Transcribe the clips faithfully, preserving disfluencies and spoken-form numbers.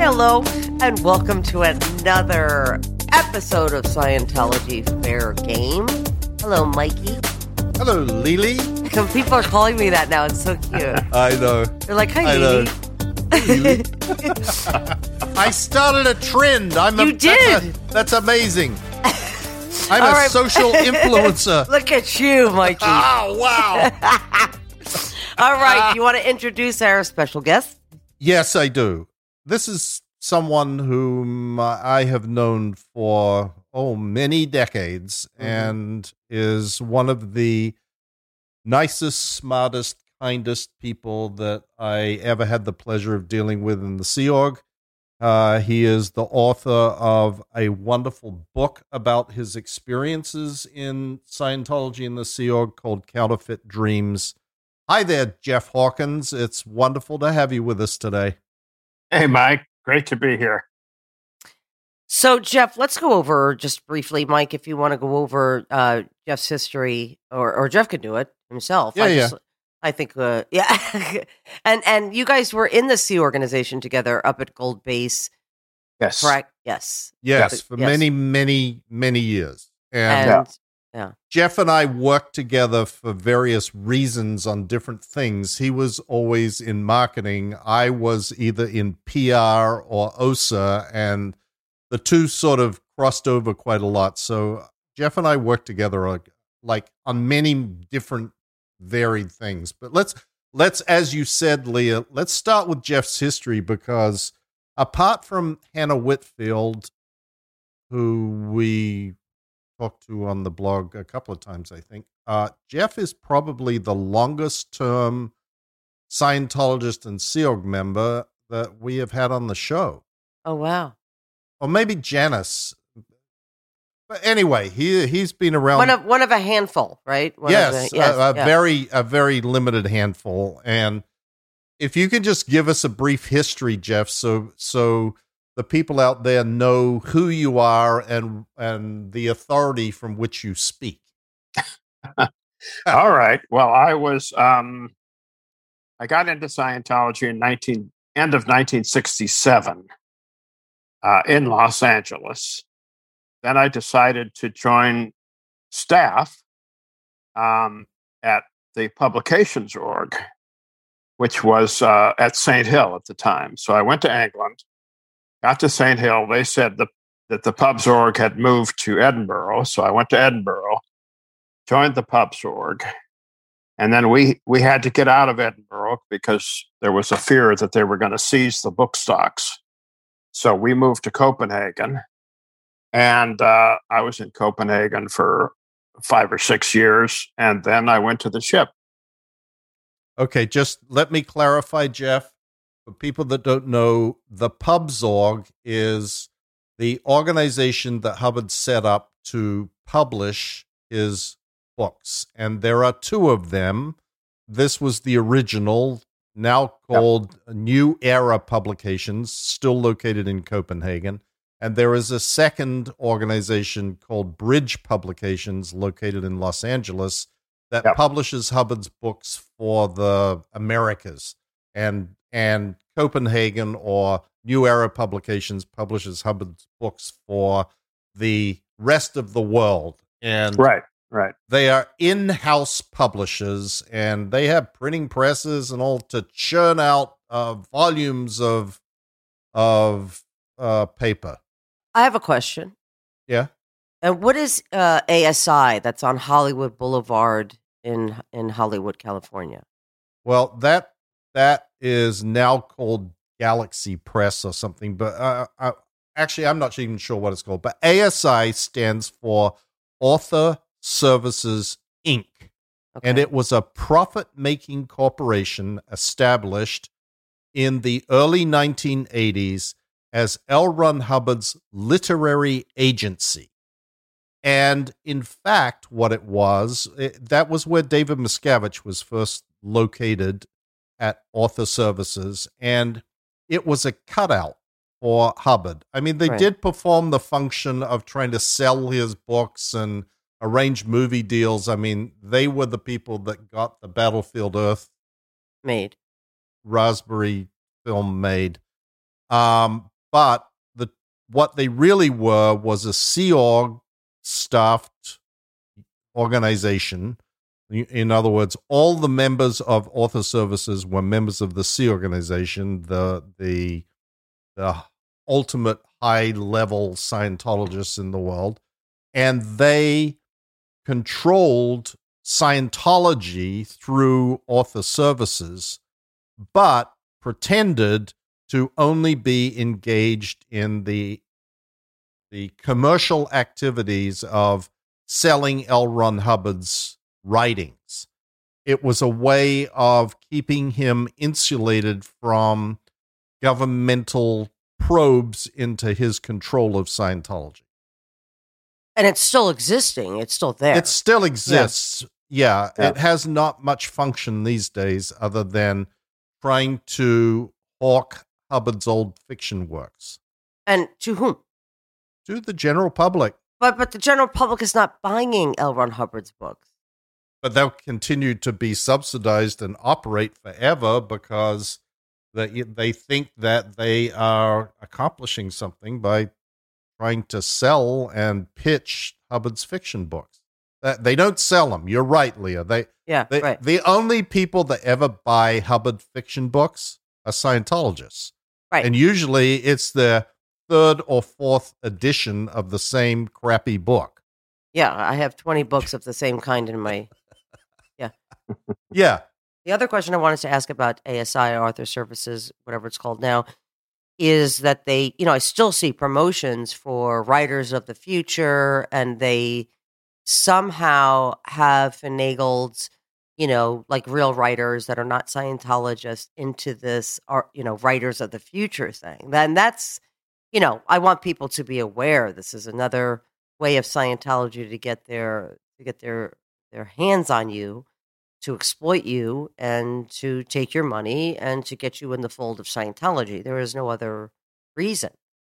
hello, and welcome to another episode of Scientology Fair Game. Hello, Mikey. Hello, Lily. People are calling me that now. It's so cute. I know. They're like, hi, I Lily. know. I started a trend. I'm a, You did. That's, a, that's amazing. I'm All a right. social influencer. Look at you, Mikey. Oh, wow. All right, you want to introduce our special guest? Yes, I do. This is someone whom I have known for, oh, many decades, mm-hmm. and is one of the nicest, smartest, kindest people that I ever had the pleasure of dealing with in the Sea Org. Uh, he is the author of a wonderful book about his experiences in Scientology and the Sea Org called Counterfeit Dreams. Hi there, Jeff Hawkins. It's wonderful to have you with us today. Hey, Mike. Great to be here. So, Jeff, let's go over just briefly, Mike, if you want to go over uh, Jeff's history, or, or Jeff could do it himself. Yeah, I yeah. Just, I think, uh, yeah. and and you guys were in the Sea organization together up at Gold Base, Yes. correct? Yes. Yes, for Yes. many, many, many years. And, And, yeah. Jeff and I worked together for various reasons on different things. He was always in marketing. I was either in P R or O S A, and the two sort of crossed over quite a lot. So Jeff and I worked together like, like on many different varied things. But let's let's, as you said, Leah, let's start with Jeff's history, because apart from Hannah Whitfield, who we talked to on the blog a couple of times, I think, uh, Jeff is probably the longest term Scientologist and Sea Org member that we have had on the show. Oh, wow. Or maybe Janice. But anyway, he he's been around. One of one of a handful, right? One yes, of the, yes a, a yeah. very a very limited handful. And if you could just give us a brief history, Jeff, so so the people out there know who you are and and the authority from which you speak. All right. Well, I was um, I got into Scientology in nineteen end of nineteen sixty-seven uh, in Los Angeles. Then I decided to join staff um, at the Publications Org, which was uh, at Saint Hill at the time. So I went to England. Got to Saint Hill. They said the, that the Pubs Org had moved to Edinburgh, so I went to Edinburgh, joined the Pubs Org, and then we we had to get out of Edinburgh because there was a fear that they were going to seize the book stocks. So we moved to Copenhagen, and uh, I was in Copenhagen for five or six years, and then I went to the ship. Okay, just let me clarify, Jeff. For people that don't know, the Pubs Org is the organization that Hubbard set up to publish his books. And there are two of them. This was the original, now called yep. New Era Publications, still located in Copenhagen. And there is a second organization called Bridge Publications, located in Los Angeles, that yep. publishes Hubbard's books for the Americas. And and Copenhagen, or New Era Publications, publishes Hubbard's books for the rest of the world. And right, right. They are in-house publishers, and they have printing presses and all to churn out uh, volumes of of uh, paper. I have a question. Yeah. And what is uh, A S I that's on Hollywood Boulevard in in Hollywood, California? Well, that that is now called Galaxy Press or something, but uh, I, actually, I'm not even sure what it's called. But A S I stands for Author Services Incorporated. Okay. And it was a profit-making corporation established in the early nineteen eighties as L. Ron Hubbard's literary agency. And in fact, what it was, it, that was where David Miscavige was first located at Author Services, and it was a cutout for Hubbard. I mean, they right. did perform the function of trying to sell his books and arrange movie deals. I mean, they were the people that got the Battlefield Earth made, Raspberry film made. Um, but the what they really were was a Sea Org staffed organization. In other words, all the members of Author Services were members of the Sea Organization, the the the ultimate high-level Scientologists in the world, and they controlled Scientology through Author Services, but pretended to only be engaged in the the commercial activities of selling L. Ron Hubbard's writings. It was a way of keeping him insulated from governmental probes into his control of Scientology. And it's still existing. It's still there. It still exists. Yeah. yeah. Yeah. It has not much function these days other than trying to hawk Hubbard's old fiction works. And to whom? To the general public. But but the general public is not buying L. Ron Hubbard's books. But they'll continue to be subsidized and operate forever because they, they think that they are accomplishing something by trying to sell and pitch Hubbard's fiction books. That they don't sell them. You're right, Leah. They, Yeah, they, right. The only people that ever buy Hubbard fiction books are Scientologists. Right. And usually it's the third or fourth edition of the same crappy book. Yeah, I have twenty books of the same kind in my... Yeah. The other question I wanted to ask about A S I, Author Services, whatever it's called now, is that they, you know, I still see promotions for writers of the future, and they somehow have finagled, you know, like real writers that are not Scientologists into this, or, you know, writers of the future thing. Then that's, you know, I want people to be aware this is another way of Scientology to get their to get their their hands on you, to exploit you and to take your money and to get you in the fold of Scientology. There is no other reason,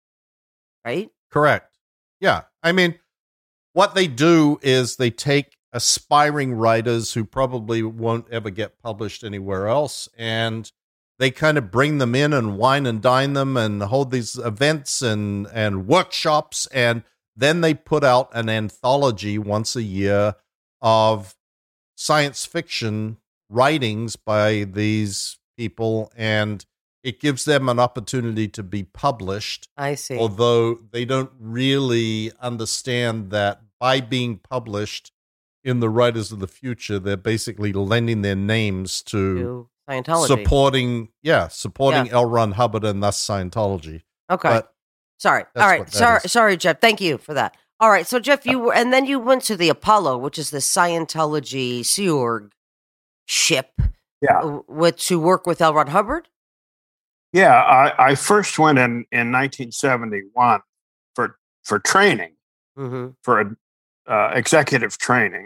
right? Correct. Yeah. I mean, what they do is they take aspiring writers who probably won't ever get published anywhere else, and they kind of bring them in and wine and dine them and hold these events and, and workshops, and then they put out an anthology once a year of science fiction writings by these people, and it gives them an opportunity to be published. I see. Although they don't really understand that by being published in the Writers of the Future, they're basically lending their names to, To Scientology. supporting, yeah, supporting Yeah. L. Ron Hubbard and thus Scientology. Okay. But Sorry. that's All right. what that Sorry, is. sorry, Jeff. Thank you for that. All right. So, Jeff, you were, and then you went to the Apollo, which is the Scientology Sea Org ship, Yeah. uh, with to work with L. Ron Hubbard. Yeah, I, I first went in, in nineteen seventy-one for for training, Mm-hmm. for uh, executive training.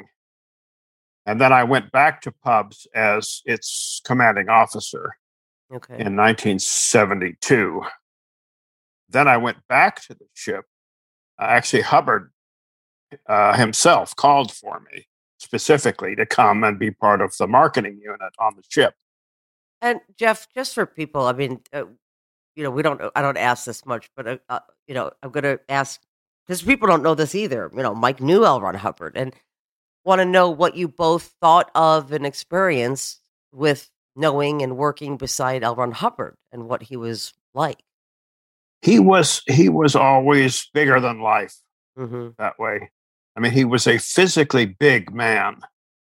And then I went back to Pubs as its commanding officer Okay. in nineteen seventy-two. Then I went back to the ship. Uh, actually, Hubbard uh, himself called for me specifically to come and be part of the marketing unit on the ship. And Jeff, just for people, I mean, uh, you know, we don't. I don't ask this much, but uh, uh, you know, I'm going to ask because people don't know this either. You know, Mike knew L. Ron Hubbard and want to know what you both thought of and experienced with knowing and working beside L. Ron Hubbard and what he was like. He was he was always bigger than life Mm-hmm. that way. I mean, he was a physically big man.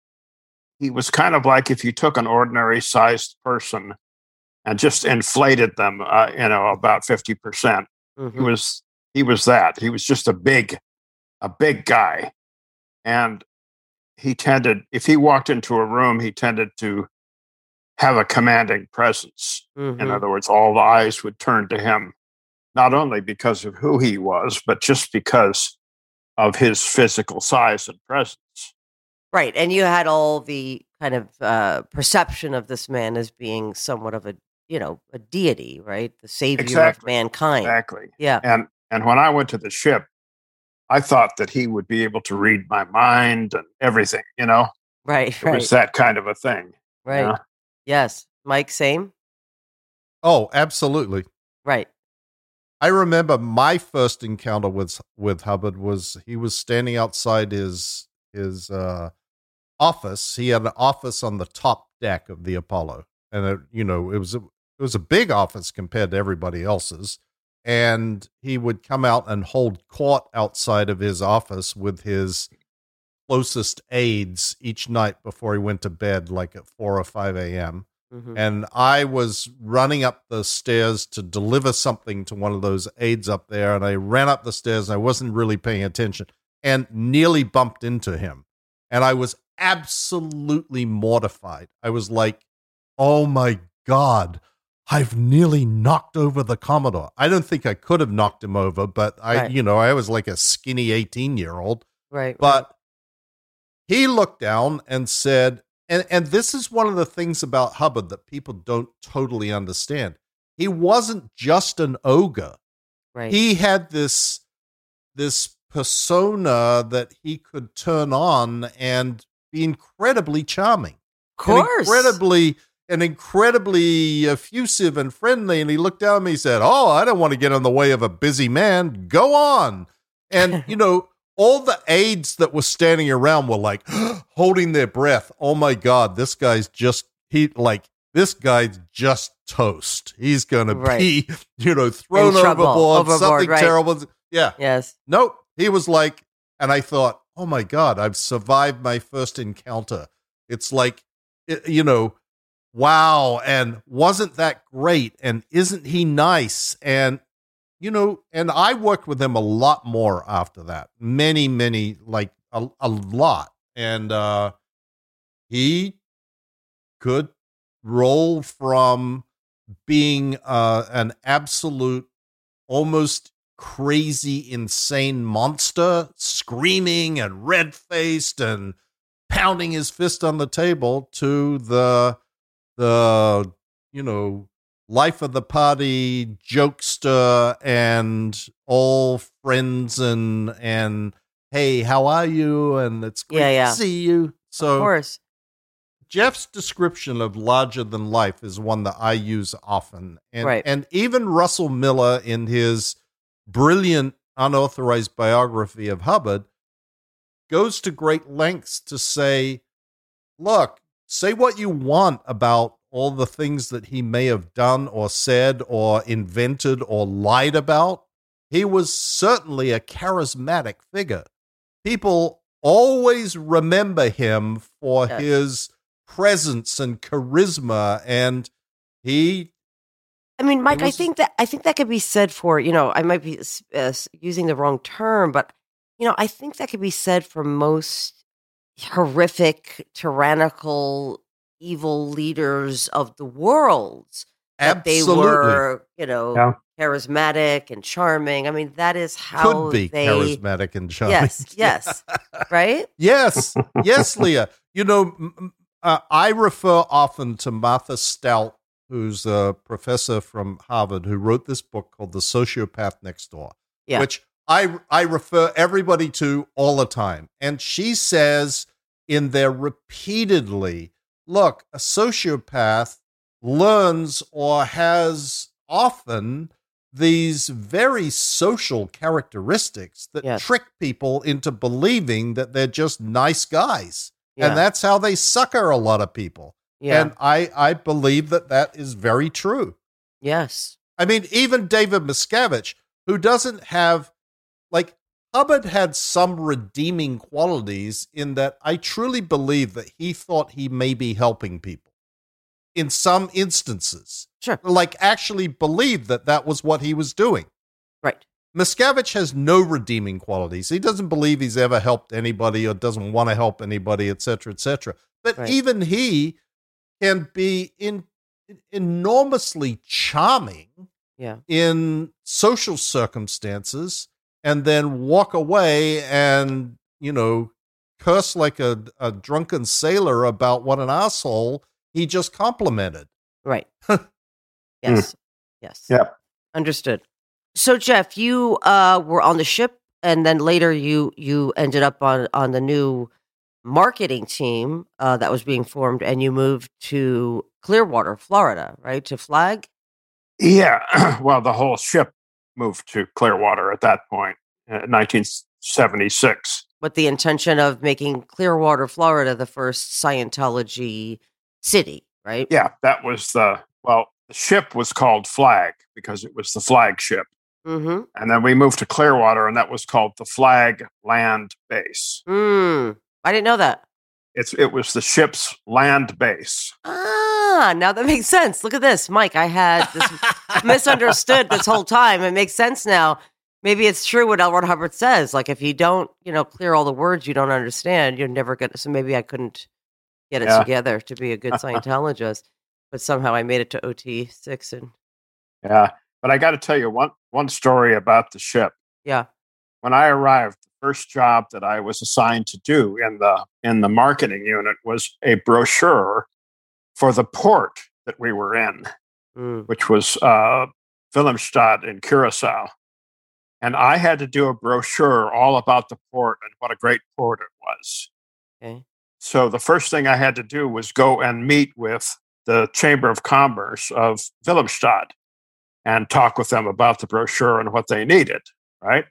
He was kind of like if you took an ordinary sized person and just inflated them, uh, you know, about fifty percent. Mm-hmm. He was he was that. He was just a big, a big guy, and he tended, if he walked into a room, he tended to have a commanding presence. Mm-hmm. In other words, all the eyes would turn to him, not only because of who he was, but just because of his physical size and presence. Right, and you had all the kind of uh, perception of this man as being somewhat of a, you know, a deity, right? The savior of Exactly. mankind. Exactly. Yeah. And and when I went to the ship, I thought that he would be able to read my mind and everything, you know? Right, It right, was that kind of a thing. you right. know? Yes. Mike, same? Oh, absolutely. Right. I remember my first encounter with with Hubbard was he was standing outside his his uh, office. He had an office on the top deck of the Apollo, and it, you know it was a, it was a big office compared to everybody else's. And he would come out and hold court outside of his office with his closest aides each night before he went to bed, like at four or five a.m. Mm-hmm. And I was running up the stairs to deliver something to one of those aides up there, and I ran up the stairs, and I wasn't really paying attention, and nearly bumped into him. And I was absolutely mortified. I was like, oh my God, I've nearly knocked over the Commodore. I don't think I could have knocked him over, but I, right. you know, I was like a skinny eighteen-year-old. Right. But right. he looked down and said, and, and this is one of the things about Hubbard that people don't totally understand. He wasn't just an ogre. Right. He had this, this persona that he could turn on and be incredibly charming. Of course. Incredibly... and incredibly effusive and friendly. And he looked down at me and said, oh, I don't want to get in the way of a busy man. Go on. And, you know, all the aides that were standing around were like holding their breath. Oh my God, this guy's just, he like, this guy's just toast. He's going right. to be, you know, thrown overboard, overboard, something right. terrible. Yeah. Yes. Nope. He was like, and I thought, oh my God, I've survived my first encounter. It's like, you know, wow, and wasn't that great? And isn't he nice? And, you know, and I worked with him a lot more after that. Many, many, like a, a lot. And uh, he could roll from being uh, an absolute, almost crazy, insane monster, screaming and red-faced and pounding his fist on the table, to the the, you know, life of the party jokester and all friends and, and hey, how are you? And it's great yeah, yeah. to see you. So, of course. Jeff's description of larger than life is one that I use often. And, right. and even Russell Miller, in his brilliant unauthorized biography of Hubbard, goes to great lengths to say, look, say what you want about all the things that he may have done or said or invented or lied about. He was certainly a charismatic figure. People always remember him for yes. his presence and charisma, and he... I mean, Mike, was, I think that I think that could be said for, you know, I might be uh, using the wrong term, but, you know, I think that could be said for most horrific, tyrannical, evil leaders of the world. That Absolutely. They were, you know, yeah. charismatic and charming. I mean, that is how Could be they... charismatic and charming. Yes, yes, right? Yes, yes, Leah. You know, uh, I refer often to Martha Stout, who's a professor from Harvard, who wrote this book called The Sociopath Next Door, yeah. which I I refer everybody to all the time. And she says in there repeatedly, look, a sociopath learns or has often these very social characteristics that yes. trick people into believing that they're just nice guys. Yeah. And that's how they sucker a lot of people. Yeah. And I, I believe that that is very true. Yes. I mean, even David Miscavige, who doesn't have, like, Hubbard had some redeeming qualities in that I truly believe that he thought he may be helping people in some instances. Sure. Like, actually believed that that was what he was doing. Right. Miscavige has no redeeming qualities. He doesn't believe he's ever helped anybody or doesn't want to help anybody, et cetera, et cetera. But right. even he can be in, enormously charming yeah. in social circumstances and then walk away and, you know, curse like a, a drunken sailor about what an asshole he just complimented. Right. Yes. Yes. Yeah. Understood. So, Jeff, you uh, were on the ship, and then later you you ended up on, on the new marketing team uh, that was being formed, and you moved to Clearwater, Florida, right, to Flag? Yeah. Well, the whole ship moved to Clearwater at that point, in nineteen seventy-six. With the intention of making Clearwater, Florida, the first Scientology city, right? Yeah, that was the, well, the ship was called Flag because it was the flagship. Mm-hmm. And then we moved to Clearwater, and that was called the Flag Land Base. Mm, I didn't know that. It's It was the ship's land base. Ah, now that makes sense. Look at this, Mike. I had this misunderstood this whole time. It makes sense now. Maybe it's true what L. Ron Hubbard says. Like, if you don't, you know, clear all the words you don't understand, you're never going to. So maybe I couldn't get it Yeah. together to be a good Scientologist, but somehow I made it to O T six. And Yeah. But I got to tell you one, one story about the ship. yeah. When I arrived, the first job that I was assigned to do in the in the marketing unit was a brochure for the port that we were in, Mm. which was uh, Wilhelmstad in Curacao. And I had to do a brochure all about the port and what a great port it was. Okay. So the first thing I had to do was go and meet with the Chamber of Commerce of Wilhelmstad and talk with them about the brochure and what they needed, right?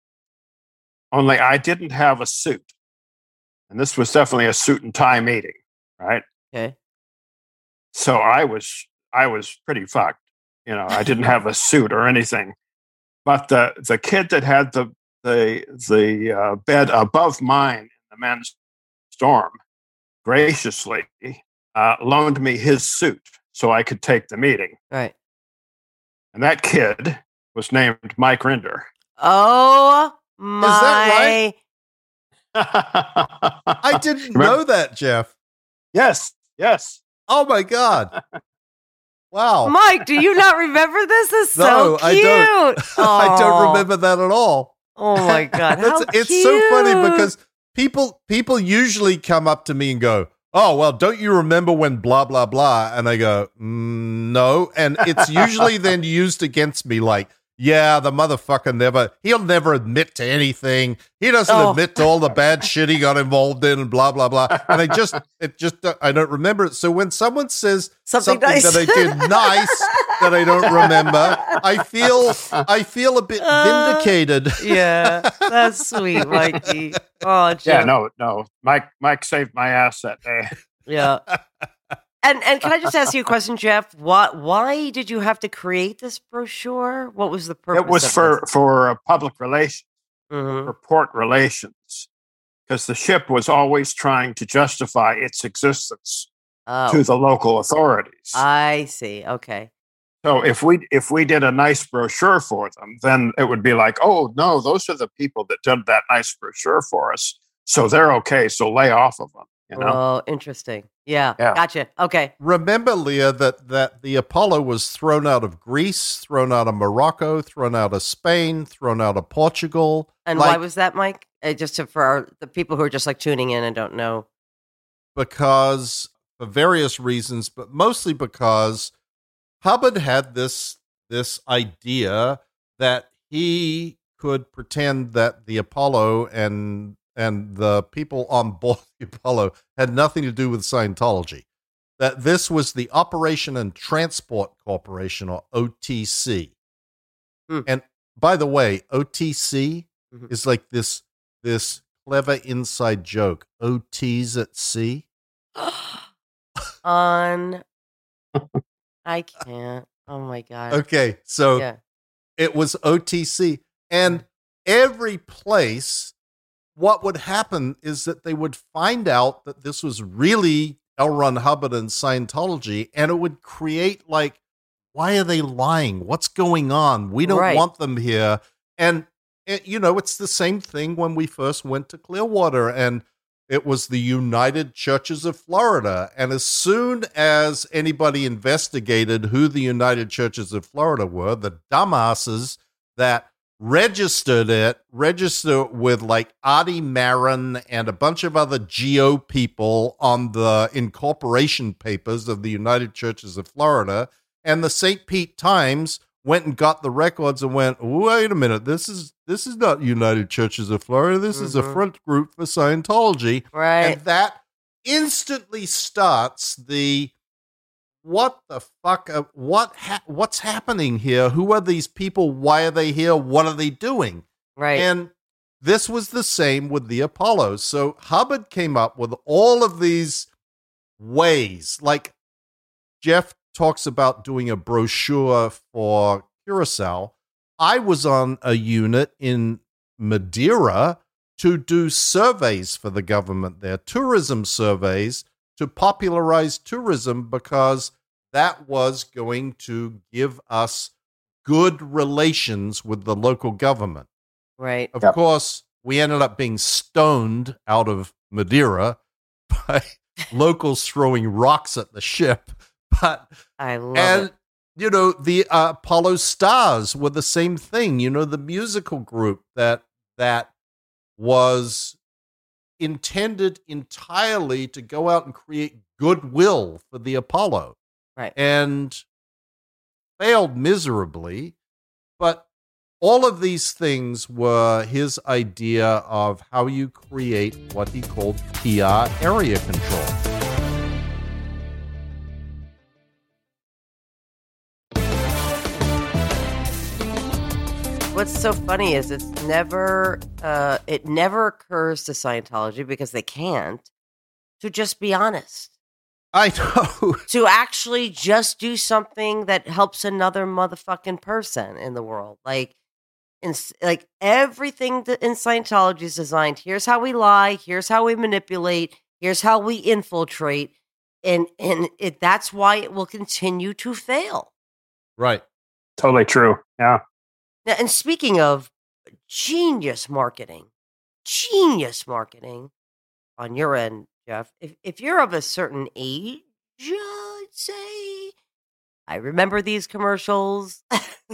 Only I didn't have a suit. And this was definitely a suit and tie meeting, right? Okay. So I was I was pretty fucked. You know, I didn't have a suit or anything. But the the kid that had the the the uh, bed above mine in the men's dorm graciously uh, loaned me his suit so I could take the meeting. Right. And that kid was named Mike Rinder. Oh my! that right? I didn't Remember- know that, Jeff. Yes, yes. Oh my God. Wow. Mike, do you not remember this? This is No, so I cute. don't. I don't Aw. remember that at all. Oh my God! How That's, it's so funny cute. because people people usually come up to me and go, "Oh, well, don't you remember when blah blah blah?" And I go, mm, "No," and it's usually then used against me, like, "Yeah, the motherfucker never he'll never admit to anything. He doesn't Oh. admit to all the bad shit he got involved in, and blah blah blah." And I just it just I don't remember it. So when someone says Something something, nice. that I did nice that I don't remember, I feel I feel a bit Uh, vindicated. Yeah, that's sweet, Mikey. Oh, Jim. Yeah, no, no. Mike Mike saved my ass that day. Yeah. And and can I just ask you a question, Jeff? Why why did you have to create this brochure? What was the purpose? It was of for for uh, public relations, this? Mhm. for port relations, because the ship was always trying to justify its existence Oh, to the local authorities. I see. Okay. So if we if we did a nice brochure for them, then it would be like, oh no, those are the people that did that nice brochure for us, so they're okay. So lay off of them, you know. Oh, interesting. Yeah, Yeah. Gotcha. Okay. Remember, Leah, that, that the Apollo was thrown out of Greece, thrown out of Morocco, thrown out of Spain, thrown out of Portugal. And why Like, was that, Mike? Uh, just to, for our, the people who are just like tuning in and don't know. because for various reasons, but mostly because Hubbard had this this idea that he could pretend that the Apollo and and the people on board the Apollo had nothing to do with Scientology. That this was the Operation and Transport Corporation, or O T C. Hmm. And by the way, O T C Mhm. is like this this clever inside joke. O Ts at sea. On. I can't. Oh my God. Okay, so Yeah. it was O T C. And every place, what would happen is that they would find out that this was really L. Ron Hubbard and Scientology, and it would create like, why are they lying? What's going on? We don't Right. want them here. And, it, you know, it's the same thing when we first went to Clearwater, and it was the United Churches of Florida. And as soon as anybody investigated who the United Churches of Florida were, the dumbasses that registered it, registered it with like Artie Marin and a bunch of other G O people on the incorporation papers of the United Churches of Florida. And the Saint Pete Times went and got the records and went, wait a minute, this is this is not United Churches of Florida. This is a Mhm. front group for Scientology. Right. And that instantly starts the what the fuck? Uh, what ha- what's happening here? Who are these people? Why are they here? What are they doing? Right. And this was the same with the Apollo. So Hubbard came up with all of these ways. Like Jeff talks about doing a brochure for Curacao. I was on a unit in Madeira to do surveys for the government there, tourism surveys, to popularize tourism, because that was going to give us good relations with the local government. Right. Of Yep. course, we ended up being stoned out of Madeira by locals throwing rocks at the ship. But I love and it. you know, the uh, Apollo Stars were the same thing. You know, the musical group that that was intended entirely to go out and create goodwill for the Apollo. Right. And failed miserably. But all of these things were his idea of how you create what he called P R area control. What's so funny is it's never, uh, it never occurs to Scientology, because they can't, to just be honest. I know. To actually just do something that helps another motherfucking person in the world. Like, in, like everything that in Scientology is designed. Here's how we lie. Here's how we manipulate. Here's how we infiltrate. And, and it, that's why it will continue to fail. Right. Totally true. Yeah. Now, and speaking of genius marketing, genius marketing on your end, Jeff, if, if you're of a certain age, I'd say, I remember these commercials.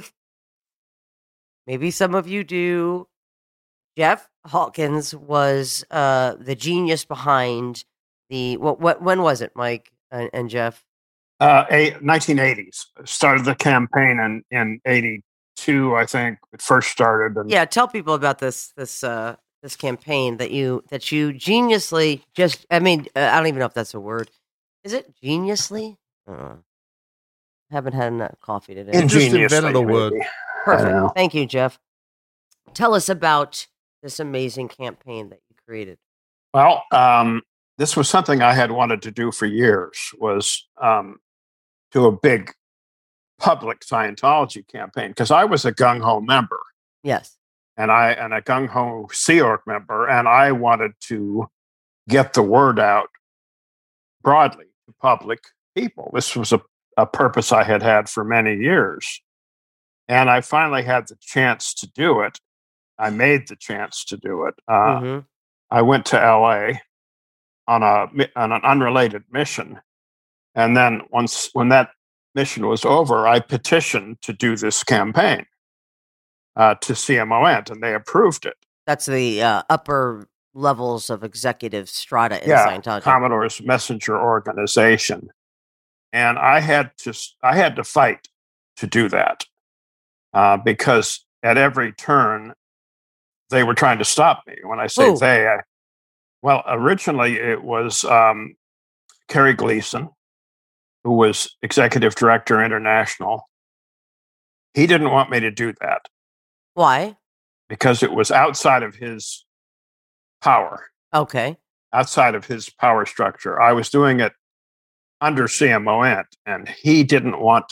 Maybe some of you do. Jeff Hawkins was uh, the genius behind the, what, what, when was it, Mike and, and Jeff? Uh, a, nineteen eighties. Started the campaign in, in eighty-two, I think. It first started. And Yeah, tell people about this this uh, this campaign that you that you geniusly just. I mean, uh, I don't even know if that's a word. Is it geniusly? Uh, haven't had enough coffee today. In- just Ingeniously, invented a word. maybe. Perfect. I know. Thank you, Jeff. Tell us about this amazing campaign that you created. Well, um, this was something I had wanted to do for years, was um, do a big public Scientology campaign, because I was a gung-ho member, Yes. and I and a gung-ho Sea Org member, and I wanted to get the word out broadly to public people. This was a, a purpose I had had for many years, and I finally had the chance to do it. I made the chance to do it. Uh, hmm I went to L A on a on an unrelated mission, and then once when that mission was over, I petitioned to do this campaign uh, to C M O N, and they approved it. That's the uh, upper levels of executive strata in Yeah, Scientology. Commodore's messenger organization, and I had to I had to fight to do that uh, because at every turn they were trying to stop me. When I say Who? they, I, well, originally it was um, Kerry Gleason, who was executive director international. He didn't want me to do that Why? because it was outside of his power, Okay. outside of his power structure. I was doing it under C M O N, and he didn't want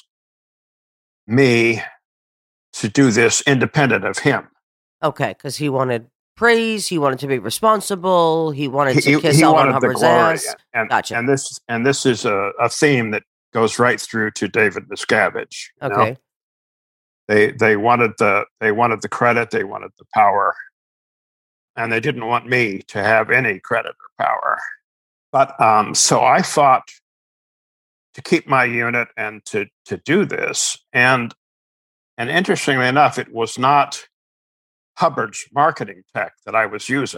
me to do this independent of him. Okay, because he wanted praise, he wanted to be responsible, he wanted to He, kiss he L. Ron wanted the Hubbard's glory, ass. and Gotcha. and this and this is a, a theme that goes right through to David Miscavige. you know? Okay. They they wanted the they wanted the credit, they wanted the power, and they didn't want me to have any credit or power. But um, so I fought to keep my unit and to to do this. And and interestingly enough, it was not Hubbard's marketing tech that I was using,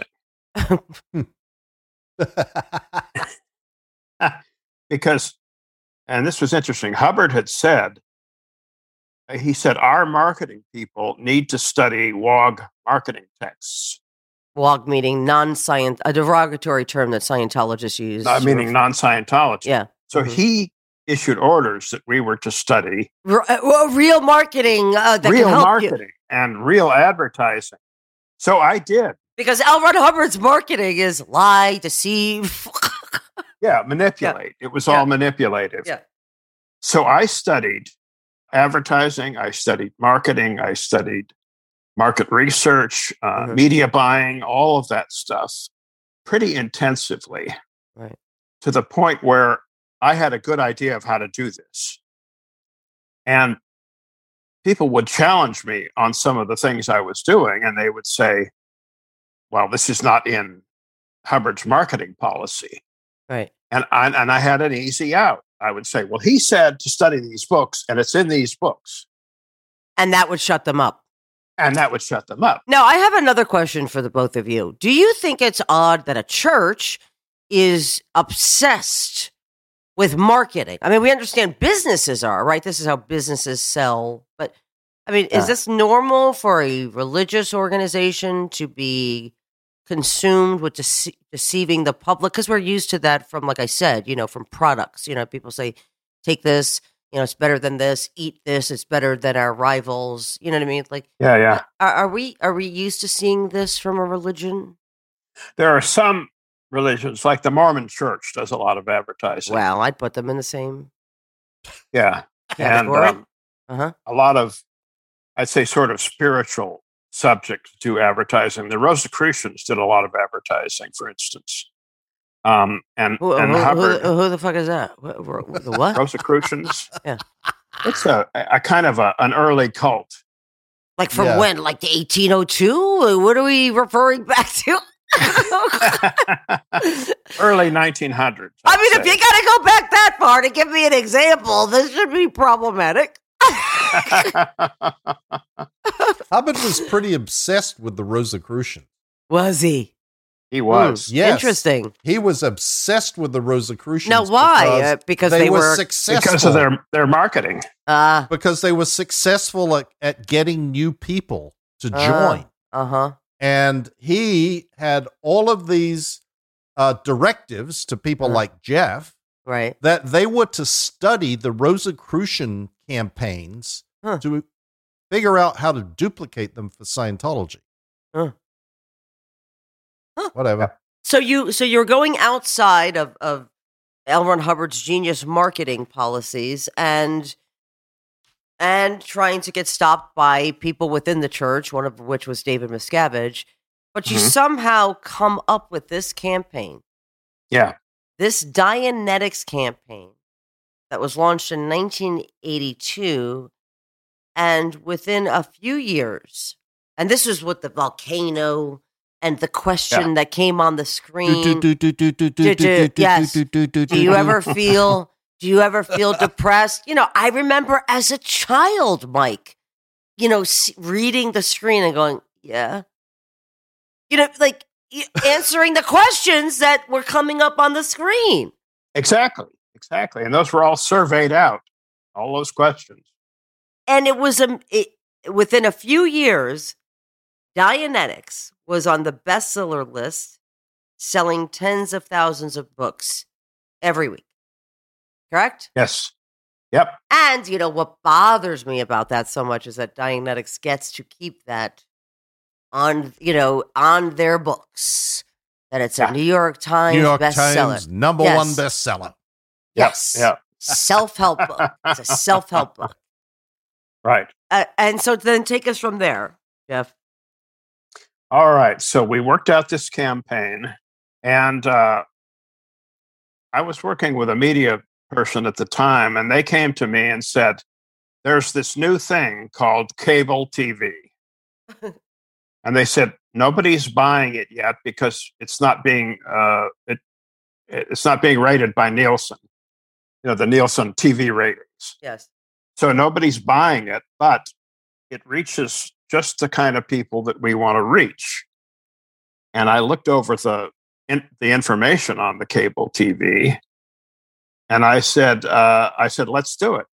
because, and this was interesting, Hubbard had said, he said, our marketing people need to study W O G marketing texts. W O G meaning non-science, a derogatory term that Scientologists use. Uh, meaning non-Scientology. Yeah. So Mhm. he issued orders that we were to study R- uh, well, real marketing uh, that real can help marketing you. and real advertising. So I did. Because L. Ron Hubbard's marketing is lie, deceive. Yeah, manipulate. Yeah. It was all yeah. manipulative. Yeah. So I studied advertising. I studied marketing. I studied market research, uh, mm-hmm. media buying, all of that stuff pretty intensively. Right. To the point where I had a good idea of how to do this. And people would challenge me on some of the things I was doing, and they would say, well, this is not in Hubbard's marketing policy. Right. And I, and I had an easy out. I would say, well, he said to study these books, and it's in these books. And that would shut them up. And that would shut them up. Now, I have another question for the both of you. Do you think it's odd that a church is obsessed with marketing? I mean, we understand businesses are, right? This is how businesses sell. But, I mean, yeah. is this normal for a religious organization to be consumed with dece- deceiving the public? Because we're used to that from, like I said, you know, from products. You know, people say, take this, you know, it's better than this, eat this, it's better than our rivals. You know what I mean? Like, yeah, yeah. Are, are we are we used to seeing this from a religion? There are some religions, like the Mormon Church does a lot of advertising. Well, I'd put them in the same. Yeah. And um, uh-huh. a lot of, I'd say, sort of spiritual subjects do advertising. The Rosicrucians did a lot of advertising, for instance. Um, and who, and who, Hubbard, who, who the fuck is that? The what? Rosicrucians? Yeah. It's a, a kind of a, an early cult. Like from yeah. when? Like the eighteen oh two? What are we referring back to? Early nineteen hundreds. I mean, say. If you got to go back that far to give me an example, this should be problematic. Hubbard was pretty obsessed with the Rosicrucians. Was he? He was. Mm, yes. Interesting. He was obsessed with the Rosicrucians. Now, why? Because, uh, because they, they were, were successful. Because of their, their marketing. Uh, because they were successful at, at getting new people to uh, join. Uh-huh. And he had all of these uh, directives to people uh, like Jeff, right? That they were to study the Rosicrucian campaigns huh. to figure out how to duplicate them for Scientology. Huh. Huh. Whatever. So you, so you're going outside of of L. Ron Hubbard's genius marketing policies and. And trying to get stopped by people within the church, one of which was David Miscavige. But you mm-hmm. somehow come up with this campaign. Yeah. This Dianetics campaign that was launched in nineteen eighty-two. And within a few years, and this is with the volcano and the question yeah. that came on the screen. Yes. Do you ever feel... Do you ever feel depressed? You know, I remember as a child, Mike, you know, reading the screen and going, yeah. You know, like answering the questions that were coming up on the screen. Exactly. Exactly. And those were all surveyed out, all those questions. And it was um, it, within a few years, Dianetics was on the bestseller list, selling tens of thousands of books every week. Correct? Yes. Yep. And, you know, what bothers me about that so much is that Dianetics gets to keep that on, you know, on their books. That it's yeah. a New York Times New York bestseller. Times number yes. one bestseller. Yes. Yep. Yep. Self-help book. It's a self-help book. Right. Uh, and so then take us from there, Jeff. All right. So we worked out this campaign, and uh, I was working with a media person at the time, and they came to me and said, there's this new thing called cable T V. And they said, nobody's buying it yet because it's not being uh, it, it's not being rated by Nielsen, you know, the Nielsen T V ratings. Yes. So nobody's buying it, but it reaches just the kind of people that we want to reach. And I looked over the in, the information on the cable T V. And I said, uh, I said, let's do it.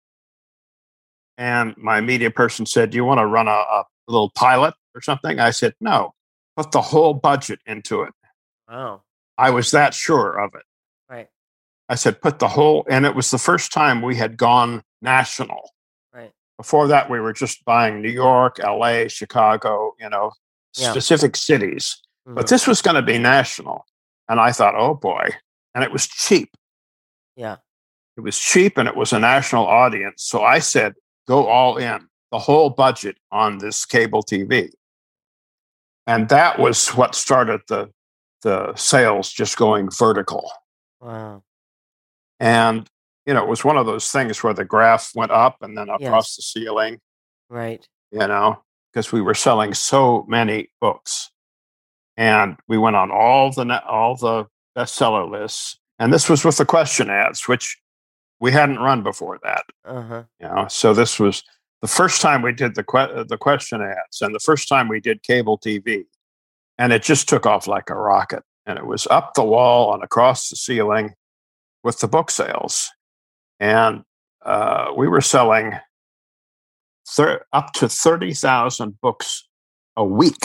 And my media person said, do you want to run a, a little pilot or something? I said, no, put the whole budget into it. Wow. I was that sure of it. Right. I I said, put the whole, and it was the first time we had gone national. Right. Before that, we were just buying New York, L A, Chicago, you know, Yeah. specific cities. Mhm. But this was going to be national. And I thought, oh boy. And it was cheap. Yeah. It was cheap and it was a national audience. So I said, go all in, the whole budget on this cable T V. And that was what started the, the sales just going vertical. Wow. And, you know, it was one of those things where the graph went up and then across Yes. the ceiling, Right. you know, because we were selling so many books. And we went on all the ne- all the bestseller lists. And this was with the question ads, which we hadn't run before that. Uh-huh. You know, so this was the first time we did the que- the question ads and the first time we did cable T V. And it just took off like a rocket. And it was up the wall and across the ceiling with the book sales. And uh, we were selling thir- up to thirty thousand books a week.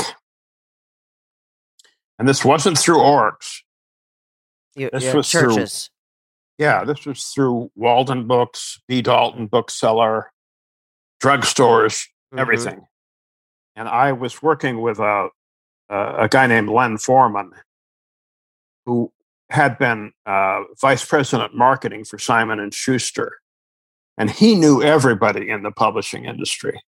And this wasn't through orgs. You, This yeah, was through- churches. Yeah, this was through Walden Books, B. Dalton Bookseller, drugstores, Mhm. everything. And I was working with a, a, a guy named Len Foreman, who had been uh, vice president marketing for Simon and Schuster. And he knew everybody in the publishing industry.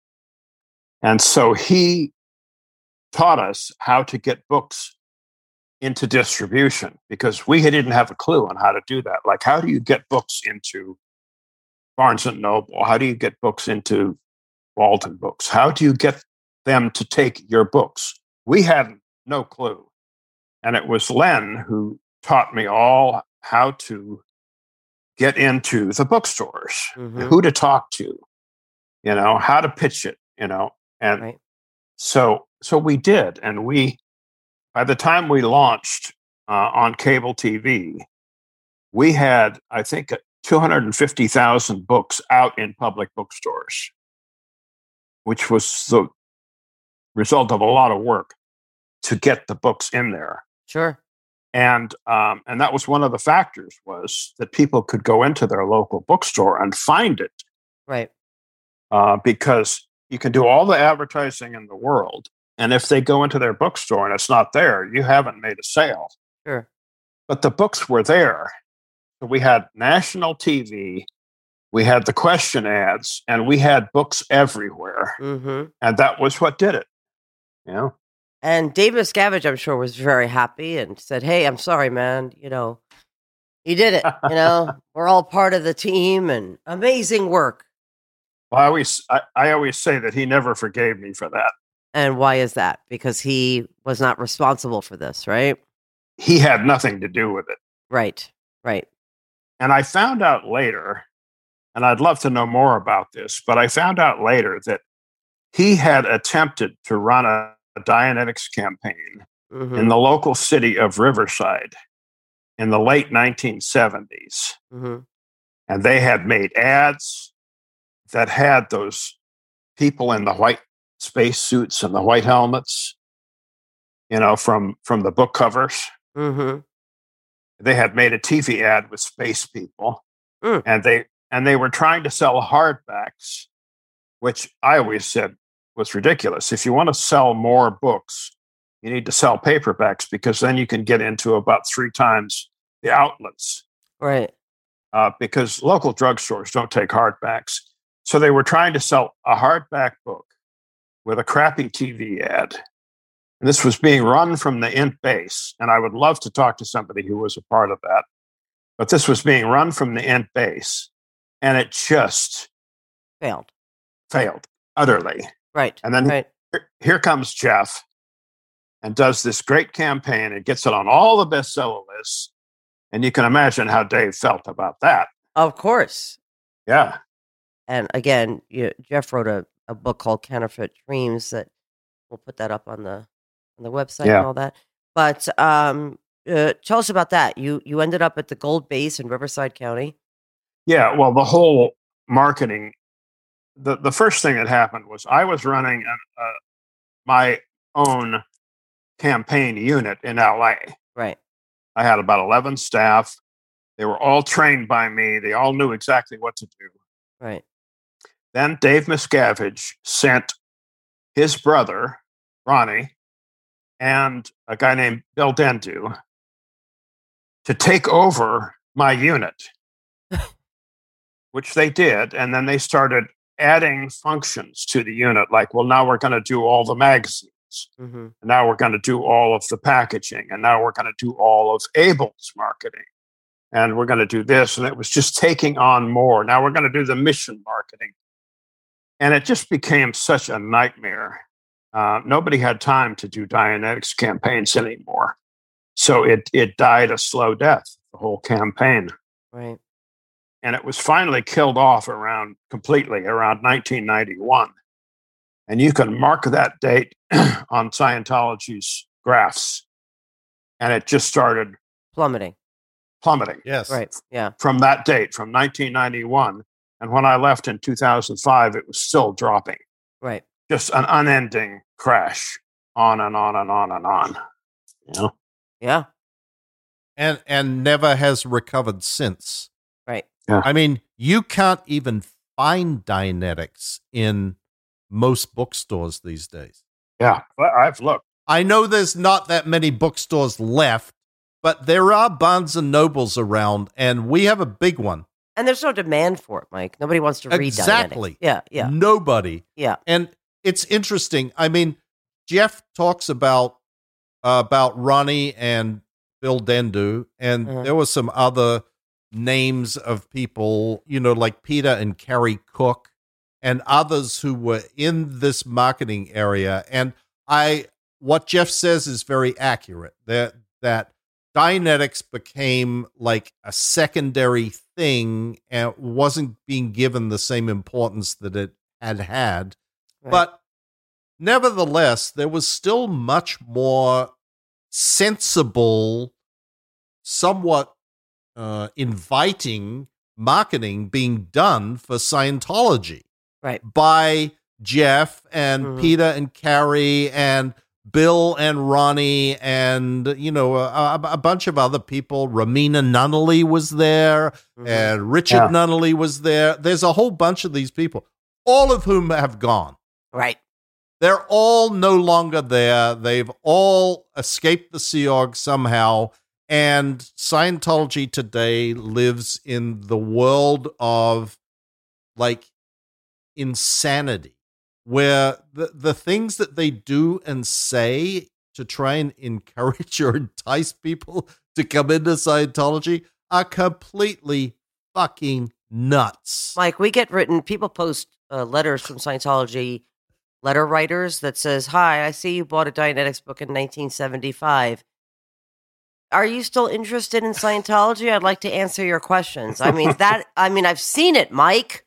And so he taught us how to get books into distribution because we didn't have a clue on how to do that. Like, how do you get books into Barnes and Noble? How do you get books into Walden Books? How do you get them to take your books? We had no clue. And it was Len who taught me all how to get into the bookstores, Mhm. who to talk to, you know, how to pitch it, you know. And Right. so so we did. And we, by the time we launched uh, on cable T V, we had, I think, two hundred fifty thousand books out in public bookstores, which was the result of a lot of work to get the books in there. Sure. And um, and that was one of the factors, was that people could go into their local bookstore and find it, Right. uh, because you can do all the advertising in the world, and if they go into their bookstore and it's not there, you haven't made a sale. Sure. But the books were there. So we had national T V, we had the question ads, and we had books everywhere, Mm-hmm. and that was what did it. You know. And Dave Miscavige, I'm sure, was very happy and said, "Hey, I'm sorry, man. You know, you did it. You know, we're all part of the team, and amazing work." Well, I always I, I always say that he never forgave me for that. And why is that? Because he was not responsible for this, right? He had nothing to do with it. Right. Right. And I found out later, and I'd love to know more about this, but I found out later that he had attempted to run a, a Dianetics campaign Mm-hmm. in the local city of Riverside in the late nineteen seventies. Mm-hmm. And they had made ads that had those people in the white space suits and the white helmets, you know, from, from the book covers. Mm-hmm. They had made a T V ad with space people, Mm. and they and they were trying to sell hardbacks, which I always said was ridiculous. If you want to sell more books, you need to sell paperbacks, because then you can get into about three times the outlets, Right. uh, because local drugstores don't take hardbacks. So they were trying to sell a hardback book with a crappy T V ad. And this was being run from the Int base. And I would love to talk to somebody who was a part of that. But this was being run from the Int base. And it just Failed. failed utterly. Right. And then right. here, here comes Jeff and does this great campaign and gets it on all the bestseller lists. And you can imagine how Dave felt about that. Of course. Yeah. And again, you, Jeff wrote a, a book called Counterfeit Dreams that we'll put that up on the on the website Yeah. and all that. But um, uh, tell us about that. You you ended up at the Gold Base in Riverside County. Yeah. Well, the whole marketing, the, the first thing that happened was I was running a, uh, my own campaign unit in L A. Right. I had about eleven staff. They were all trained by me. They all knew exactly what to do. Right. Then Dave Miscavige sent his brother, Ronnie, and a guy named Bill Dendu to take over my unit, which they did. And then they started adding functions to the unit, like, well, now we're going to do all the magazines. Mm-hmm. And now we're going to do all of the packaging. And now we're going to do all of Abel's marketing. And we're going to do this. And it was just taking on more. Now we're going to do the mission marketing. And it just became such a nightmare. Uh, nobody had time to do Dianetics campaigns anymore. So it it died a slow death, the whole campaign. Right. And it was finally killed off around completely around nineteen ninety-one. And you can mark that date on Scientology's graphs. And it just started plummeting. Plummeting. Yes. Right. Yeah. From that date, from nineteen ninety-one. And when I left in two thousand five, it was still dropping. Right. Just an unending crash, on and on and on and on. You know? Yeah. And and never has recovered since. Right. Yeah. I mean, you can't even find Dianetics in most bookstores these days. Yeah, I've looked. I know there's not that many bookstores left, but there are Barnes and Nobles around, and we have a big one. And there's no demand for it, Mike. Nobody wants to read Exactly. Dianetics. Yeah, yeah. Nobody. Yeah. And it's interesting. I mean, Jeff talks about uh, about Ronnie and Bill Dendu, and Uh-huh. there were some other names of people, you know, like Peter and Carrie Cook and others who were in this marketing area. And I, what Jeff says is very accurate, that, that Dianetics became like a secondary thing and wasn't being given the same importance that it had had. Right. But nevertheless, there was still much more sensible, somewhat uh, inviting marketing being done for Scientology. Right. By Jeff and Mhm. Peter and Carrie and Bill and Ronnie and, you know, a, a bunch of other people. Ramina Nunnally was there, Mhm. and Richard Yeah. Nunnally was there. There's a whole bunch of these people, all of whom have gone. Right. They're all no longer there. They've all escaped the Sea Org somehow. And Scientology today lives in the world of, like, insanity, where the, the things that they do and say to try and encourage or entice people to come into Scientology are completely fucking nuts. Mike, we get written, people post uh, letters from Scientology letter writers that says, "Hi, I see you bought a Dianetics book in nineteen seventy-five. Are you still interested in Scientology? I'd like to answer your questions." I mean, that, I mean, I've seen it, Mike.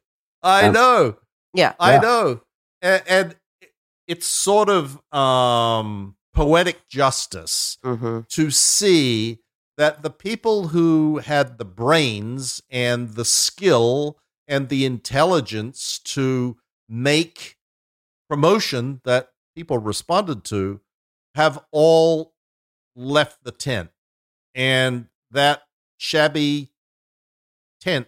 I Yeah. know. Yeah. I Yeah. know. And, and it's sort of um, poetic justice Mm-hmm. to see that the people who had the brains and the skill and the intelligence to make promotion that people responded to have all left the tent. And that shabby tent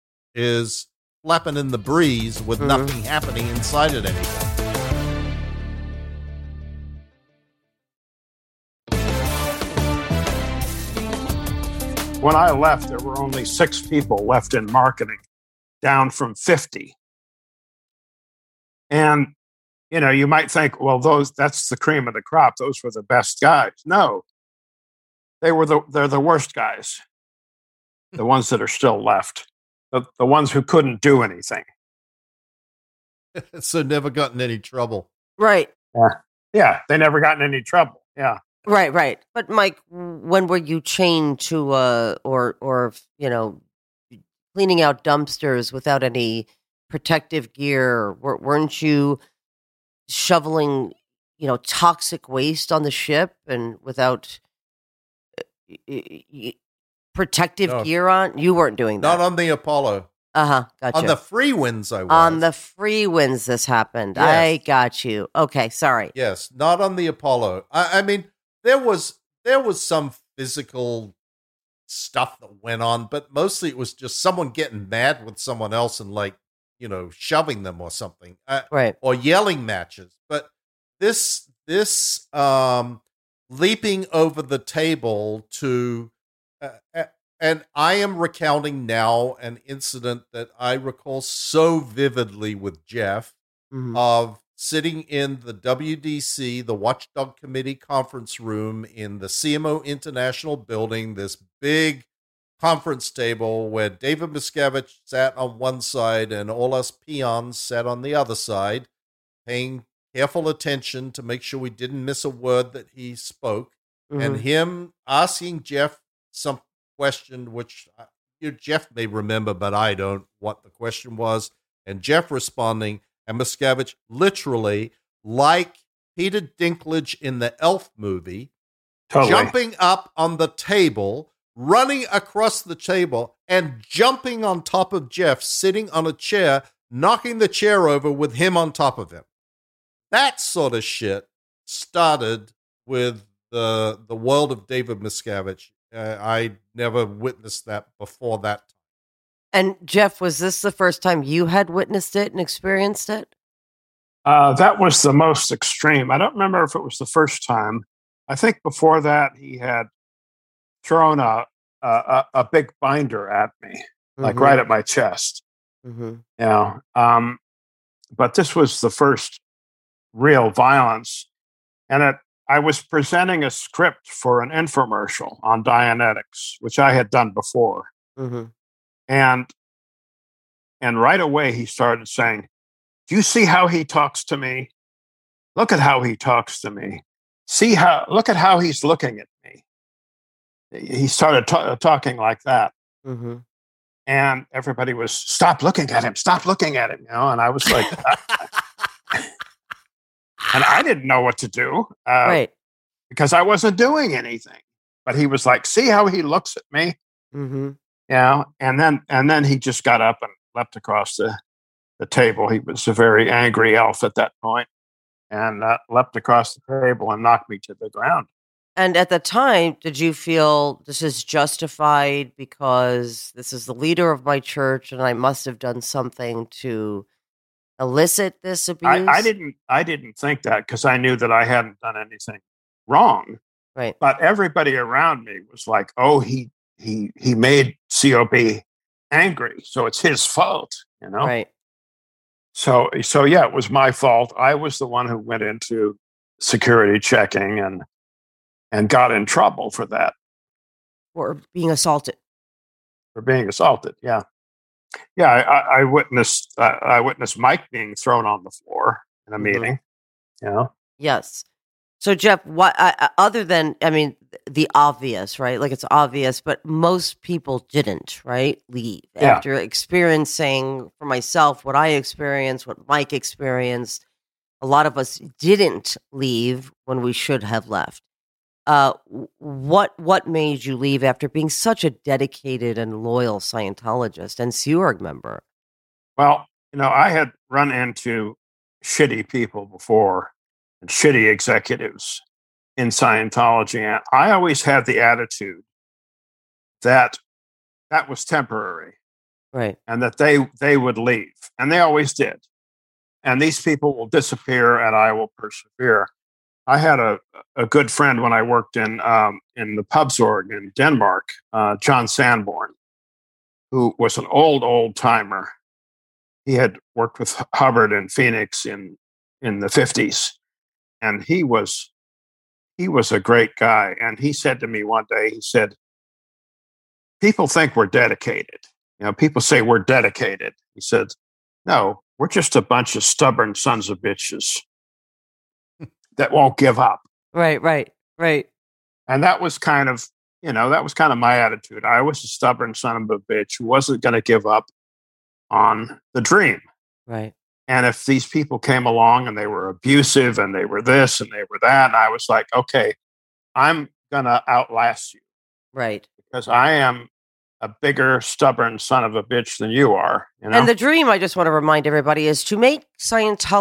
is flapping in the breeze with Mhm. nothing happening inside it anymore. When I left, there were only six people left in marketing, down from fifty. And, you know, you might think, well, those that's the cream of the crop. Those were the best guys. No, they were the they're the worst guys. The ones that are still left, the, the ones who couldn't do anything. So never got in any trouble. Right. Yeah, they never got in any trouble. Yeah. Right, right. But Mike, when were you chained to uh or or you know cleaning out dumpsters without any protective gear? W- weren't you shoveling, you know, toxic waste on the ship and without uh, y- y- protective No. gear on? You weren't doing that. Not on the Apollo. Uh-huh, gotcha. On the free winds, I was. On the free winds this happened. Yes. I got you. Okay, sorry. Yes, not on the Apollo. I, I mean, there was there was some physical stuff that went on, but mostly it was just someone getting mad with someone else and like, you know, shoving them or something, uh, Right. or yelling matches. But this, this, um, leaping over the table to, uh, and I am recounting now an incident that I recall so vividly with Jeff, Mhm. of sitting in the W D C, the Watchdog Committee conference room in the C M O International Building, this big conference table where David Miscavige sat on one side and all us peons sat on the other side, paying careful attention to make sure we didn't miss a word that he spoke, Mhm. and him asking Jeff some question, which uh, you know, Jeff may remember, but I don't, what the question was, and Jeff responding, and Miscavige literally, like Peter Dinklage in the Elf movie, Totally. jumping up on the table, running across the table, and jumping on top of Jeff, sitting on a chair, knocking the chair over with him on top of him. That sort of shit started with the the world of David Miscavige. Uh, I never witnessed that before that. And Jeff, was this the first time you had witnessed it and experienced it? Uh, that was the most extreme. I don't remember if it was the first time. I think before that he had thrown a a, a big binder at me, like Mhm. right at my chest. Mhm. You know, um, but this was the first real violence, and it. I was presenting a script for an infomercial on Dianetics, which I had done before, Mhm. and and right away he started saying, "Do you see how he talks to me? Look at how he talks to me. See how, look at how he's looking at me." He started ta- talking like that. Mhm. And everybody was, "Stop looking at him. Stop looking at him." You know, and I was like, and I didn't know what to do uh, Right. because I wasn't doing anything. But he was like, "See how he looks at me?" Mhm. You know, and then, and then he just got up and leapt across the, the table. He was a very angry elf at that point, and uh, leapt across the table and knocked me to the ground. And at the time, did you feel this is justified because this is the leader of my church and I must have done something to elicit this abuse? I, I didn't. I didn't think that because I knew that I hadn't done anything wrong. Right. But everybody around me was like, "Oh, he he he made C O B angry, so it's his fault." You know. Right. So so yeah, it was my fault. I was the one who went into security checking and and got in trouble for that, Or being assaulted. for being assaulted. Yeah, yeah. I, I, I witnessed uh, I witnessed Mike being thrown on the floor in a Mhm. meeting. You know. Yes. So Jeff, what I, I- other than I mean the obvious, right? Like it's obvious, but most people didn't, right? Leave Yeah. after experiencing for myself what I experienced, what Mike experienced. A lot of us didn't leave when we should have left. Uh, w- what what made you leave after being such a dedicated and loyal Scientologist and Sea Org member? Well, you know, I had run into shitty people before and shitty executives in Scientology. And I always had the attitude that that was temporary Right. and that they, they would leave. And they always did. And these people will disappear and I will persevere. I had a, a good friend when I worked in, um, in the Pubsorg in Denmark, uh, John Sanborn, who was an old, old timer. He had worked with Hubbard in Phoenix in in the fifties, and he was he was a great guy. And he said to me one day, he said, "People think we're dedicated. You know, people say we're dedicated." He said, "No, we're just a bunch of stubborn sons of bitches that won't give up." Right. Right. Right. And that was kind of, you know, that was kind of my attitude. I was a stubborn son of a bitch who wasn't going to give up on the dream. Right. And if these people came along and they were abusive and they were this and they were that, and I was like, okay, I'm going to outlast you Right. because I am a bigger, stubborn son of a bitch than you are. You know? And the dream, I just want to remind everybody, is to make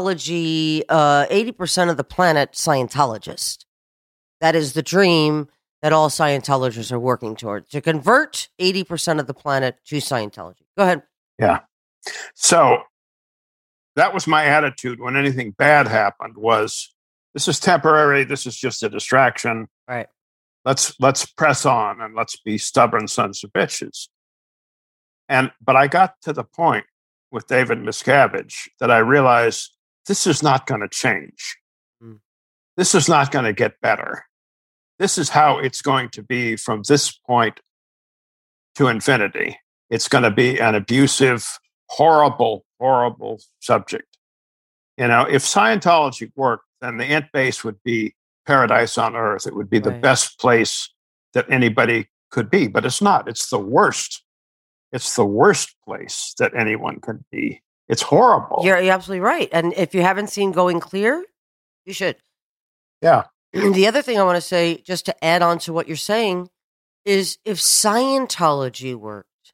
Scientology uh, eighty percent of the planet Scientologist. That is the dream. that all Scientologists are working toward, to convert eighty percent of the planet to Scientology. Go ahead. Yeah. So that was my attitude when anything bad happened was, this is temporary. This is just a distraction. Right. Let's let's press on and let's be stubborn sons of bitches. And but I got to the point with David Miscavige that I realized this is not going to change. Mm. This is not going to get better. This is how it's going to be from this point to infinity. It's going to be an abusive, horrible, horrible subject. You know, if Scientology worked, then the Int Base would be paradise on earth. It would be the Right. best place that anybody could be, but it's not. It's the worst. It's the worst place that anyone could be. It's horrible. You're, you're absolutely right. And if you haven't seen Going Clear, you should. Yeah. The other thing I want to say, just to add on to what you're saying, is if Scientology worked,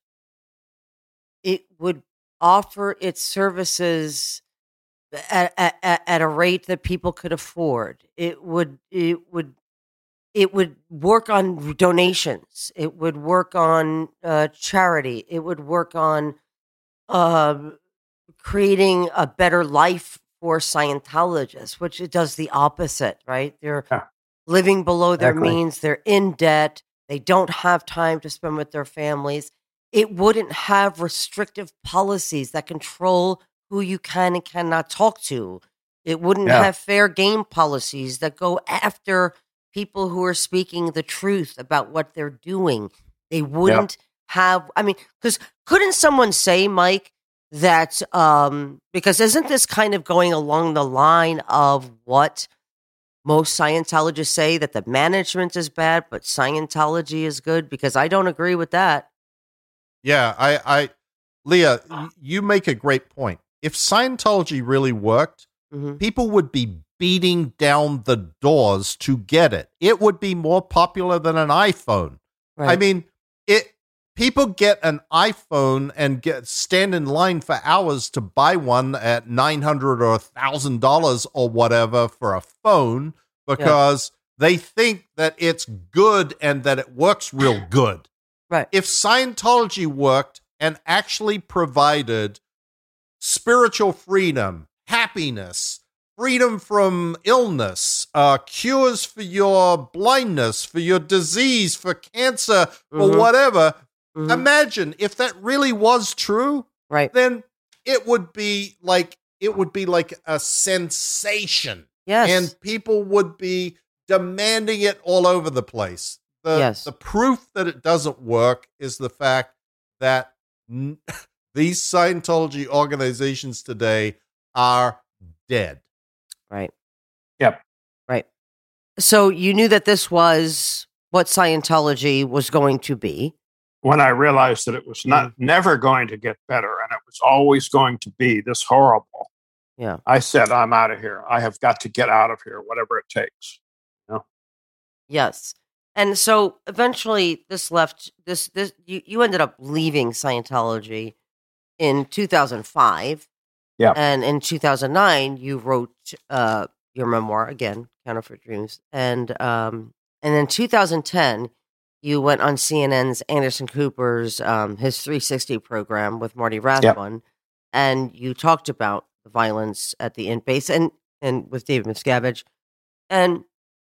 it would offer its services at, at, at a rate that people could afford. It would it would it would work on donations. It would work on uh, charity. It would work on uh, creating a better life for Scientologists, which it does the opposite, right? They're Yeah. living below their Exactly. means. They're in debt. They don't have time to spend with their families. It wouldn't have restrictive policies that control who you can and cannot talk to. It wouldn't Yeah. have fair game policies that go after people who are speaking the truth about what they're doing. They wouldn't have, I mean, because couldn't someone say, Mike, that, um, because isn't this kind of going along the line of what most Scientologists say, that the management is bad, but Scientology is good? Because I don't agree with that. Yeah, I, I, Leah, y- you make a great point. If Scientology really worked, Mhm. people would be beating down the doors to get it. It would be more popular than an iPhone. I Right. mean, it. People get an iPhone and get stand in line for hours to buy one at nine hundred or a thousand dollars or whatever for a phone because they think that it's good and that it works real good. Right. If Scientology worked and actually provided spiritual freedom, happiness, freedom from illness, uh, cures for your blindness, for your disease, for cancer, or Mhm. whatever. Mhm. Imagine if that really was true, Right. then it would be like it would be like a sensation, Yes. and people would be demanding it all over the place. The, Yes. the proof that it doesn't work is the fact that n- these Scientology organizations today are dead. Right. Yep. Right. So you knew that this was what Scientology was going to be. When I realized that it was not never going to get better and it was always going to be this horrible, Yeah. I said, I'm out of here. I have got to get out of here, whatever it takes. Yes. And so eventually this left this this you, you ended up leaving Scientology in two thousand five. Yeah. And in two thousand nine you wrote uh your memoir again, Counterfeit Dreams. And um and in two thousand ten you went on C N N's Anderson Cooper's um his three sixty program with Marty Rathbun, and you talked about the violence at the Int Base and and with David Miscavige. And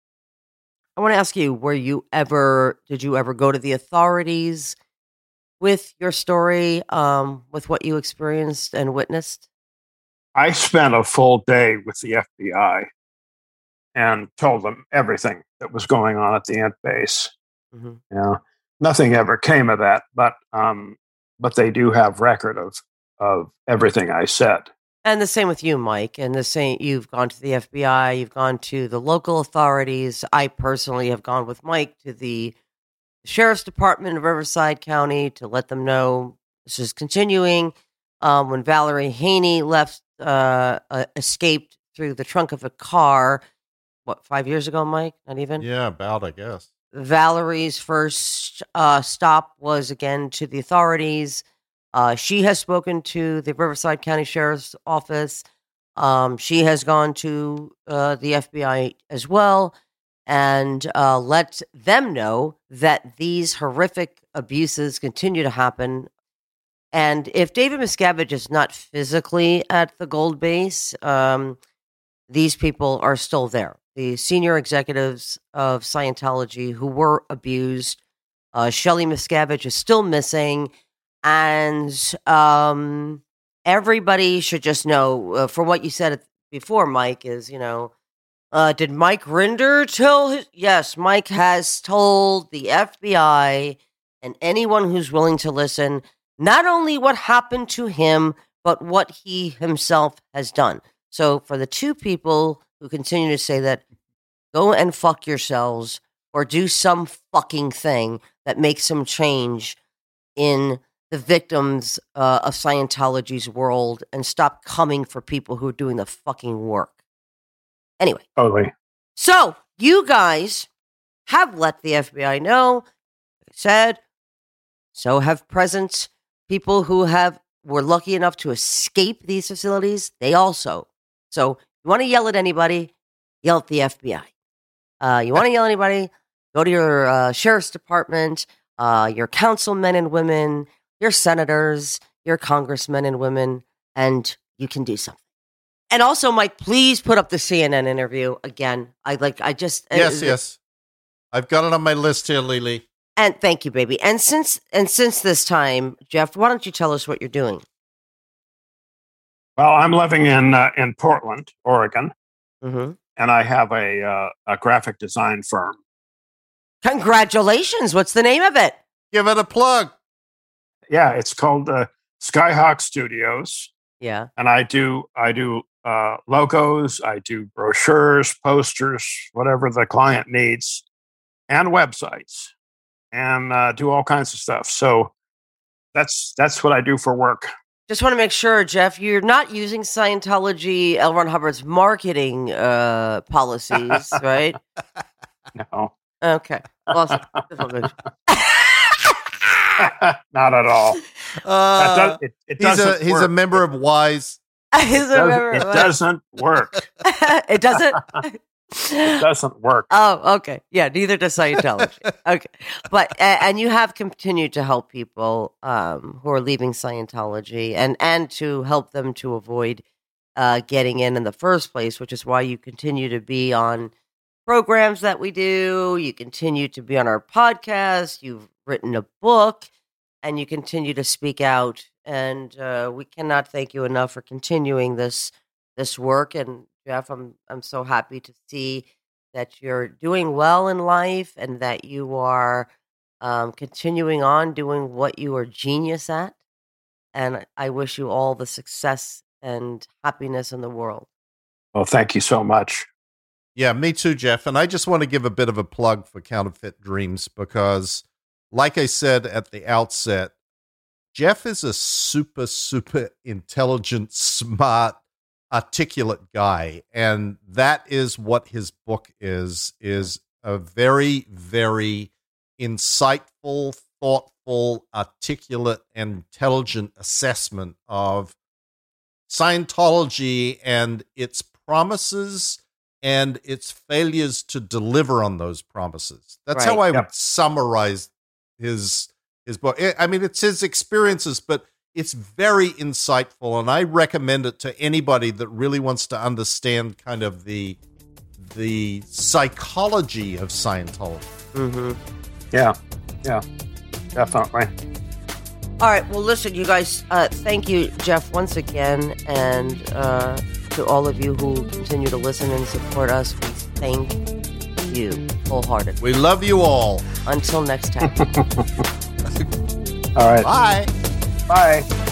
I want to ask you, were you ever, did you ever go to the authorities with your story, um, with what you experienced and witnessed? I spent a full day with the F B I and told them everything that was going on at the Int Base. Mm-hmm. Yeah, nothing ever came of that, but um, but they do have record of of everything I said. And the same with you, Mike. And the same, you've gone to the F B I, you've gone to the local authorities. I personally have gone with Mike to the Sheriff's Department of Riverside County to let them know this is continuing. Um, when Valerie Haney left, uh, uh, escaped through the trunk of a car, what, five years ago, Mike? Not even? Yeah, about, I guess. Valerie's first uh, stop was again to the authorities. Uh, she has spoken to the Riverside County Sheriff's Office. Um, she has gone to uh, the F B I as well. and uh, let them know that these horrific abuses continue to happen. And if David Miscavige is not physically at the Gold Base, um, these people are still there. The senior executives of Scientology who were abused. Uh, Shelley Miscavige is still missing. And um, everybody should just know, uh, for what you said before, Mike, is, you know, uh, did Mike Rinder tell his... Yes, Mike has told the F B I and anyone who's willing to listen, not only what happened to him, but what he himself has done. So for the two people who continue to say that, go and fuck yourselves or do some fucking thing that makes some change in the victims uh, of Scientology's world and stop coming for people who are doing the fucking work. Anyway. Totally. So you guys have let the F B I know, like I said, so have present people who have were lucky enough to escape these facilities. They also. So you want to yell at anybody, yell at the F B I. Uh, you want to yell at anybody, go to your uh, sheriff's department, uh, your councilmen and women, your senators, your congressmen and women, and you can do something. And also, Mike, please put up the C N N interview again. I like. I just yes, uh, yes. I've got it on my list here, Lily. And thank you, baby. And since and since this time, Jeff, why don't you tell us what you're doing? Well, I'm living in uh, in Portland, Oregon, Mm-hmm. and I have a uh, a graphic design firm. Congratulations! What's the name of it? Give it a plug. Yeah, it's called uh, Skyhawk Studios, Yeah. and I do I do uh, logos, I do brochures, posters, whatever the client needs, and websites, and uh, do all kinds of stuff. So that's that's what I do for work. Just want to make sure, Jeff, you're not using Scientology, L. Ron Hubbard's marketing uh, policies, right? No. Okay. Well, not at all. Uh, That does, it, it he's a doesn't he's work. a member of WISE. He's a It member doesn't, of- it doesn't work. it doesn't. It doesn't work. Oh, okay. Yeah, neither does Scientology. Okay. But, a- and you have continued to help people um, who are leaving Scientology and, and to help them to avoid uh, getting in in the first place, which is why you continue to be on programs that we do. You continue to be on our podcast. You've written a book and you continue to speak out. And uh, we cannot thank you enough for continuing this this work. And Jeff, I'm I'm so happy to see that you're doing well in life and that you are um, continuing on doing what you are genius at. And I wish you all the success and happiness in the world. Well, thank you so much. Yeah, me too, Jeff. And I just want to give a bit of a plug for Counterfeit Dreams because, like I said at the outset, Jeff is a super, super intelligent, smart, articulate guy. And that is what his book is, is a very, very insightful, thoughtful, articulate, and intelligent assessment of Scientology and its promises and its failures to deliver on those promises. That's Right. how I Yep. would summarize his his book. I mean, it's his experiences, but it's very insightful, and I recommend it to anybody that really wants to understand kind of the the psychology of Scientology. Mm-hmm. Yeah, yeah, definitely. All right. Well, listen, you guys, uh, thank you, Jeff, once again. And uh, to all of you who continue to listen and support us, we thank you wholeheartedly. We love you all. Until next time. All right. Bye. Bye.